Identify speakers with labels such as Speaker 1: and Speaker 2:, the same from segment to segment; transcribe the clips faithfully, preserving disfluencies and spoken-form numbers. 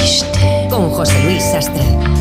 Speaker 1: triste.
Speaker 2: Con José Luis Sastre.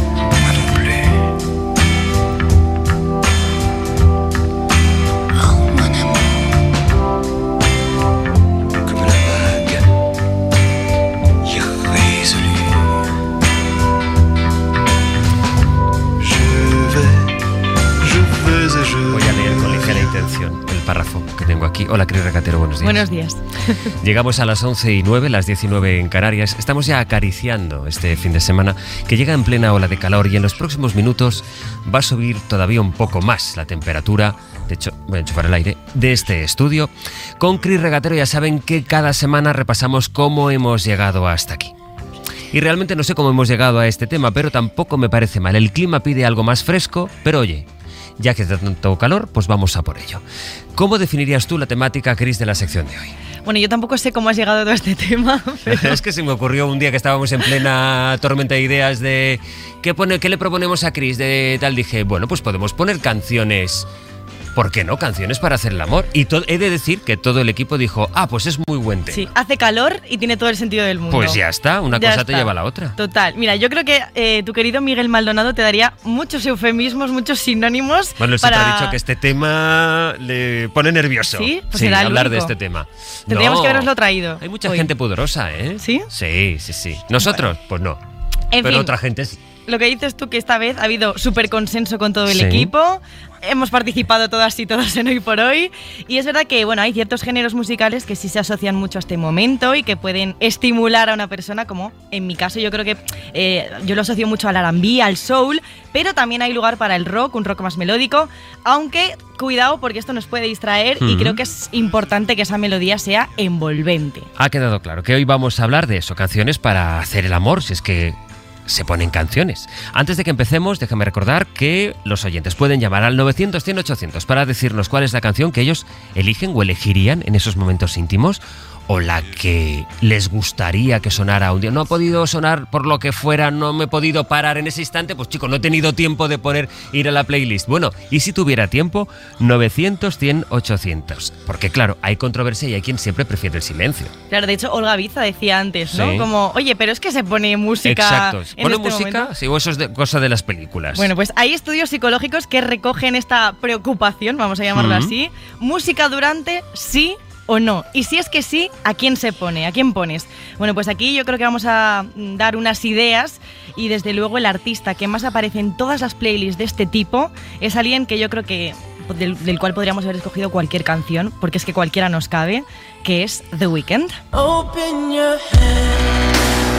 Speaker 3: El párrafo que tengo aquí. Hola, Cris Recatero, buenos días.
Speaker 4: Buenos días.
Speaker 3: Llegamos a las once y nueve, las diez y nueve en Canarias. Estamos ya acariciando este fin de semana que llega en plena ola de calor y en los próximos minutos va a subir todavía un poco más la temperatura. De hecho, voy a enchufar el aire de este estudio. Con Cris Recatero ya saben que cada semana repasamos cómo hemos llegado hasta aquí. Y realmente no sé cómo hemos llegado a este tema, pero tampoco me parece mal. El clima pide algo más fresco, pero oye, ya que hace tanto calor, pues vamos a por ello. ¿Cómo definirías tú la temática, Cris, de la sección de hoy?
Speaker 4: Bueno, yo tampoco sé cómo has llegado a todo este tema. Pero...
Speaker 3: es que se me ocurrió un día que estábamos en plena tormenta de ideas de ¿qué, pone, qué le proponemos a Cris? De tal, dije, bueno, pues podemos poner canciones... ¿Por qué no? Canciones para hacer el amor. Y to- he de decir que todo el equipo dijo, ah, pues es muy buen tema.
Speaker 4: Sí, hace calor y tiene todo el sentido del mundo.
Speaker 3: Pues ya está, una
Speaker 4: ya
Speaker 3: cosa
Speaker 4: está.
Speaker 3: te lleva a la otra.
Speaker 4: Total. Mira, yo creo que eh, tu querido Miguel Maldonado te daría muchos eufemismos, muchos sinónimos.
Speaker 3: Bueno, él
Speaker 4: para...
Speaker 3: siempre ha dicho que este tema le pone nervioso.
Speaker 4: Sí, pues
Speaker 3: sí,
Speaker 4: será el
Speaker 3: hablar
Speaker 4: único.
Speaker 3: de este tema.
Speaker 4: Tendríamos
Speaker 3: no,
Speaker 4: que habernoslo traído.
Speaker 3: Hay mucha
Speaker 4: hoy.
Speaker 3: gente pudorosa, ¿eh?
Speaker 4: ¿Sí?
Speaker 3: Sí, sí, sí. ¿Nosotros? Bueno. Pues no.
Speaker 4: En
Speaker 3: Pero
Speaker 4: fin,
Speaker 3: otra gente sí.
Speaker 4: Lo que dices tú, que esta vez ha habido súper consenso con todo el
Speaker 3: Sí.
Speaker 4: equipo. Hemos participado todas y todos en Hoy por Hoy. Y es verdad que bueno, hay ciertos géneros musicales que sí se asocian mucho a este momento y que pueden estimular a una persona, como en mi caso yo creo que eh, yo lo asocio mucho al R and B, al soul, pero también hay lugar para el rock, un rock más melódico, aunque cuidado porque esto nos puede distraer
Speaker 3: Mm.
Speaker 4: y creo que es importante que esa melodía sea envolvente.
Speaker 3: Ha quedado claro que hoy vamos a hablar de eso, canciones para hacer el amor, si es que se ponen canciones. Antes de que empecemos, déjame recordar que los oyentes pueden llamar al novecientos, cien, ochocientos para decirnos cuál es la canción que ellos eligen o elegirían en esos momentos íntimos o la que les gustaría que sonara un día. No ha podido sonar por lo que fuera, no me he podido parar en ese instante, pues chico, no he tenido tiempo de poner, ir a la playlist. Bueno, y si tuviera tiempo, novecientos, cien, ochocientos. Porque claro, hay controversia y hay quien siempre prefiere el silencio.
Speaker 4: Claro, de hecho Olga Biza decía antes, ¿no?
Speaker 3: Sí.
Speaker 4: Como, oye, pero es que se pone música.
Speaker 3: Exacto.
Speaker 4: en
Speaker 3: ¿Pone
Speaker 4: este
Speaker 3: música?
Speaker 4: momento.
Speaker 3: Sí, o eso es de, cosa de las películas.
Speaker 4: Bueno, pues hay estudios psicológicos que recogen esta preocupación, vamos a llamarlo
Speaker 3: Ujú.
Speaker 4: así. Música durante, sí o no. Y si es que sí, ¿a quién se pone? ¿A quién pones? Bueno, pues aquí yo creo que vamos a dar unas ideas y desde luego el artista que más aparece en todas las playlists de este tipo es alguien que yo creo que del, del cual podríamos haber escogido cualquier canción, porque es que cualquiera nos cabe, que es The Weeknd.
Speaker 1: Open your hand,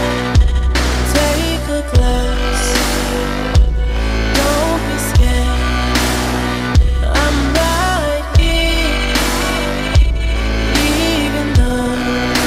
Speaker 1: take a glass, don't be scared, I'm right here, even though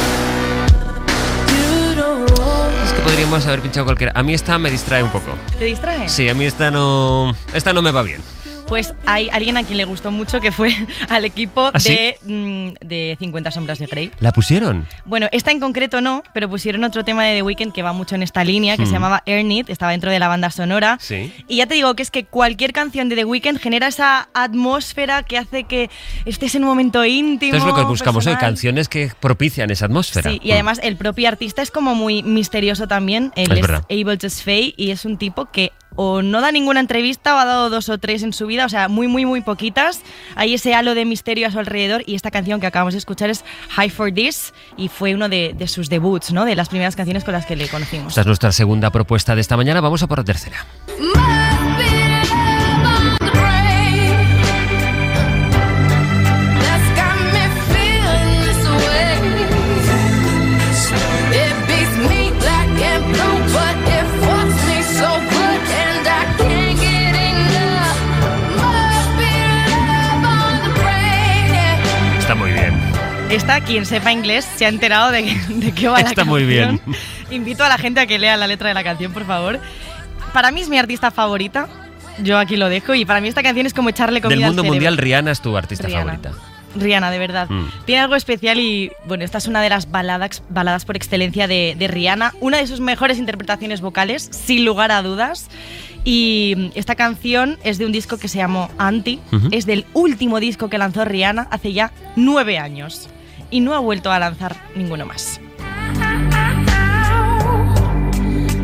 Speaker 1: you don't want.
Speaker 3: Es que podríamos haber pinchado cualquiera. A mí esta me distrae un poco.
Speaker 4: ¿Te distrae?
Speaker 3: Sí, a mí esta no... Esta no me va bien.
Speaker 4: Pues hay alguien a quien le gustó mucho que fue al equipo
Speaker 3: ¿Ah, sí?
Speaker 4: de, mm, de cincuenta sombras de Grey.
Speaker 3: ¿La pusieron?
Speaker 4: Bueno, esta en concreto no, pero pusieron otro tema de The Weeknd que va mucho en esta línea, que
Speaker 3: Hmm.
Speaker 4: se llamaba Earn It, estaba dentro de la banda sonora.
Speaker 3: Sí.
Speaker 4: Y ya te digo que es que cualquier canción de The Weeknd genera esa atmósfera que hace que estés en un momento íntimo.
Speaker 3: Esto es lo que buscamos hoy,
Speaker 4: personal.
Speaker 3: canciones que propician esa atmósfera.
Speaker 4: Sí, y además el propio artista es como muy misterioso también. Él
Speaker 3: Es
Speaker 4: es,
Speaker 3: verdad.
Speaker 4: Abel Tesfaye y es un tipo que o no da ninguna entrevista o ha dado dos o tres en su vida, o sea, muy, muy, muy poquitas. Hay ese halo de misterio a su alrededor y esta canción que acabamos de escuchar es High for This y fue uno de, de sus debuts, ¿no? De las primeras canciones con las que le conocimos.
Speaker 3: Esta es nuestra segunda propuesta de esta mañana. Vamos a por la tercera. Está muy bien.
Speaker 4: Esta, quien sepa inglés, se ha enterado de, de qué va la
Speaker 3: Está
Speaker 4: canción.
Speaker 3: muy bien.
Speaker 4: Invito a la gente a que lea la letra de la canción, por favor. Para mí es mi artista favorita. Yo aquí lo dejo. Y para mí esta canción es como echarle comida
Speaker 3: Del mundo
Speaker 4: al cerebro.
Speaker 3: mundial, Rihanna es tu artista
Speaker 4: Rihanna.
Speaker 3: favorita.
Speaker 4: Rihanna, de verdad.
Speaker 3: Mm.
Speaker 4: Tiene algo especial y, bueno, esta es una de las baladas, baladas por excelencia de, de Rihanna. Una de sus mejores interpretaciones vocales, sin lugar a dudas. Y esta canción es de un disco que se llamó Anti.
Speaker 3: Ujú.
Speaker 4: Es del último disco que lanzó Rihanna hace ya nueve años. Y no ha vuelto a lanzar ninguno más.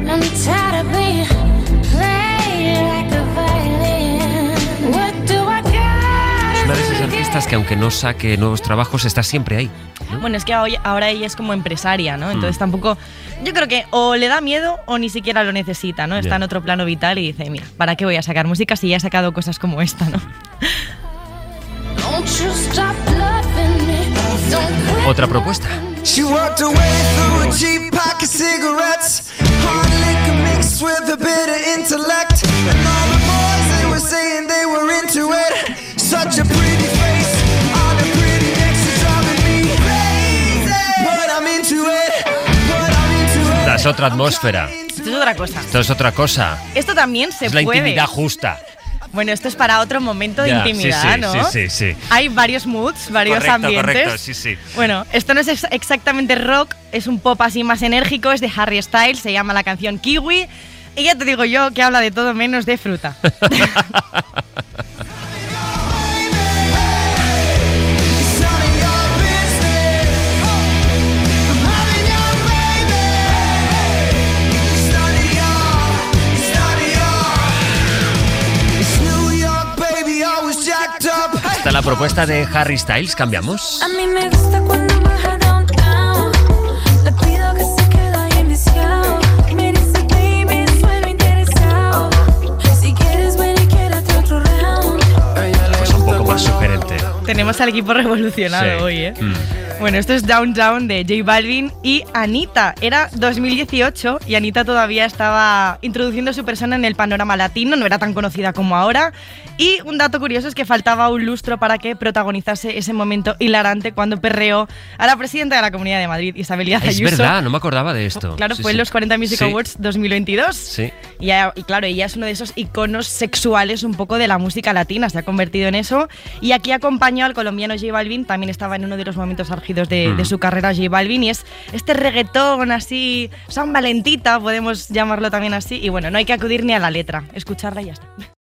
Speaker 3: que aunque no saque nuevos trabajos, está siempre ahí, ¿no?
Speaker 4: Bueno, es que hoy- ahora ella es como empresaria, ¿no? Entonces
Speaker 3: Mm.
Speaker 4: tampoco... Yo creo que o le da miedo o ni siquiera lo necesita, ¿no? Está
Speaker 3: Ya.
Speaker 4: en otro plano vital y dice, mira, ¿para qué voy a sacar música si ya he sacado cosas como esta, ¿no?
Speaker 2: Don't you stop loving me. Don't quit.
Speaker 3: Otra propuesta.
Speaker 5: She walked away through a cheap pack of cigarettes, hard liquor mixed with a bit of intellect, and all the boys they were saying they were into it. Such a pretty face on a pretty neck, she's driving me crazy, but I'm into it, but I'm into it.
Speaker 3: Esta es otra atmósfera.
Speaker 4: Esto es otra cosa.
Speaker 3: Esto es otra cosa.
Speaker 4: Esto también se
Speaker 3: Es la
Speaker 4: puede.
Speaker 3: intimidad justa.
Speaker 4: Bueno, esto es para otro momento de
Speaker 3: Ya,
Speaker 4: intimidad,
Speaker 3: sí, sí,
Speaker 4: ¿no?
Speaker 3: sí, sí, sí.
Speaker 4: Hay varios moods, varios
Speaker 3: Correcto,
Speaker 4: ambientes.
Speaker 3: correcto, sí, sí.
Speaker 4: Bueno, esto no es ex- exactamente rock, es un pop así más enérgico, es de Harry Styles, se llama la canción Kiwi. Y ya te digo yo que habla de todo menos de fruta.
Speaker 5: It's none of your business. I'm having your baby. It's none of your, it's none of your. It's New York, baby, always jacked up.
Speaker 3: Esta es la propuesta de Harry Styles. ¿Cambiamos?
Speaker 2: A mí me gusta cuando baja downtown. Le pido que se quede ahí enviciado. Me dice, baby, sueno interesado. Si quieres, ven y quédate otro round.
Speaker 3: Pues un poco más sugerente.
Speaker 4: Tenemos al equipo revolucionado
Speaker 3: Sí.
Speaker 4: hoy, ¿eh?
Speaker 3: Mm.
Speaker 4: Bueno, esto es Downtown de J Balvin y Anita. Era dos mil dieciocho y Anita todavía estaba introduciendo su persona en el panorama latino, no era tan conocida como ahora. Y un dato curioso es que faltaba un lustro para que protagonizase ese momento hilarante cuando perreó a la presidenta de la Comunidad de Madrid, Isabel Díaz
Speaker 3: Es
Speaker 4: Ayuso.
Speaker 3: verdad, no me acordaba de esto.
Speaker 4: Claro,
Speaker 3: Sí,
Speaker 4: fue
Speaker 3: sí.
Speaker 4: en los cuarenta Music
Speaker 3: Sí,
Speaker 4: Awards dos mil veintidós.
Speaker 3: Sí.
Speaker 4: Y, ya- y claro, ella es uno de esos iconos sexuales un poco de la música latina, se ha convertido en eso. Y aquí acompañó al colombiano J Balvin, también estaba en uno de los momentos álgidos de,
Speaker 3: Mm.
Speaker 4: de su carrera J Balvin, y es este reggaetón así, San Valentita, podemos llamarlo también así. Y bueno, no hay que acudir ni a la letra, escucharla y ya está.